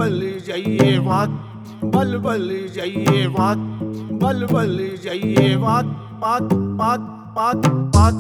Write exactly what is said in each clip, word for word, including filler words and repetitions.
बल जाइए बात बल बल जाइए बात बल बल जाइए बात बात बात बात बात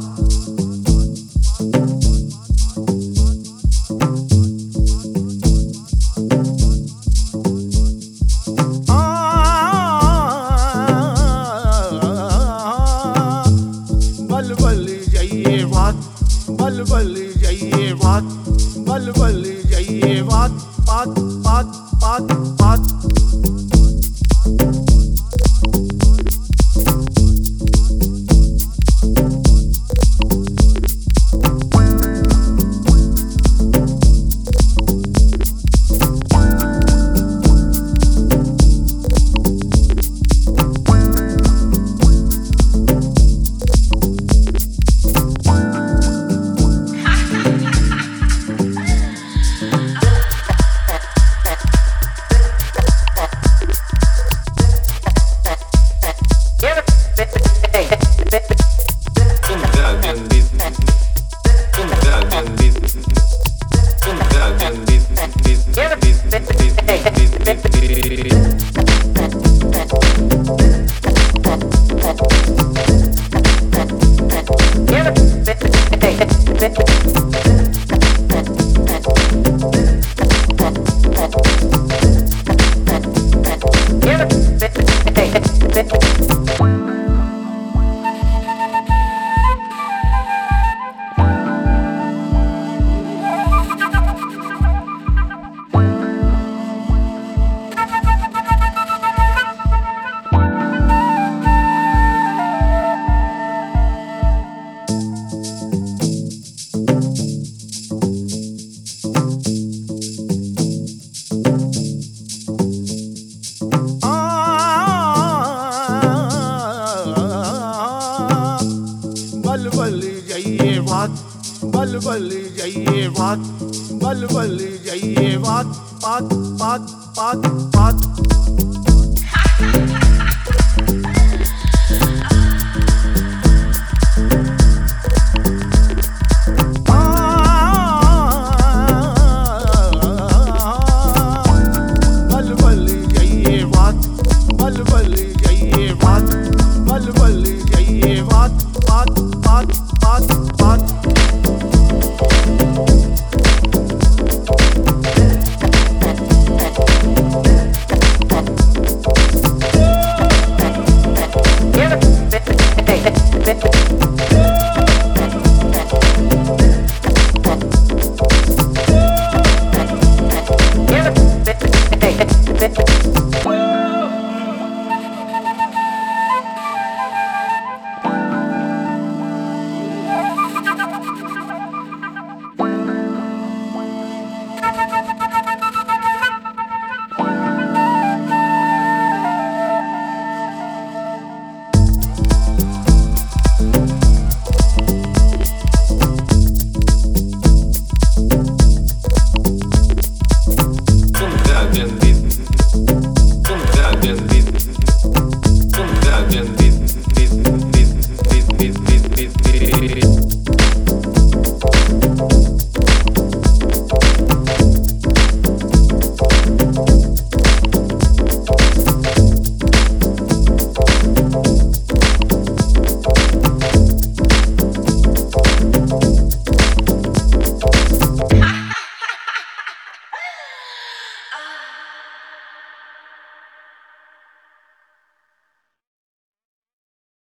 बल बल जाइए बात बल बल जाइए बात बल बल जाइए बात बात बात बात बात बल बल जाइए बात बल बल जाइए बात बल बल जाइए बात बात बात बात बात